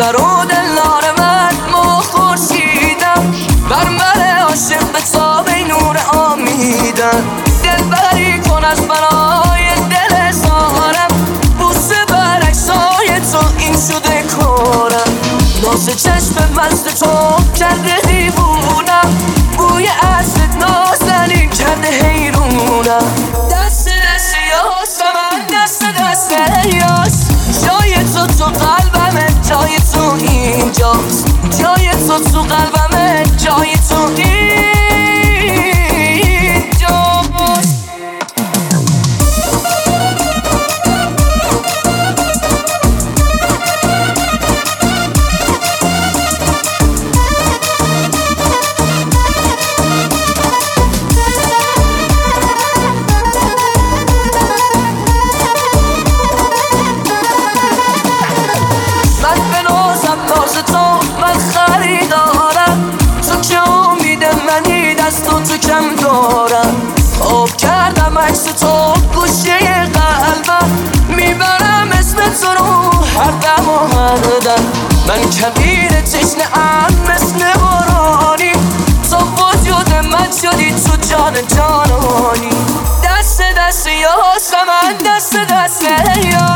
برو دلدار من ما خورشیدم برمر عاشق به تاب نور آمیدم دلبری کن از برای دل زارم بوسه بر عکسای تو این شده کارم ناز چشم مست تو کرده دیوونم بوی عطرت نازنین کرده حیرونم دست دست یاس من دست دست یاس جای تو قلبمه جای تو اینجاست جای تو قلبمه جای تو اینجاست تو کم دارم خواب کردم عکس تو گوشه قلبم میبرم اسم تو رو هر دم و هر دم من کبیر تشنه ام مثل بارانی تو وجود من شدی تو جان جانانی دست دست یاسم من دست دست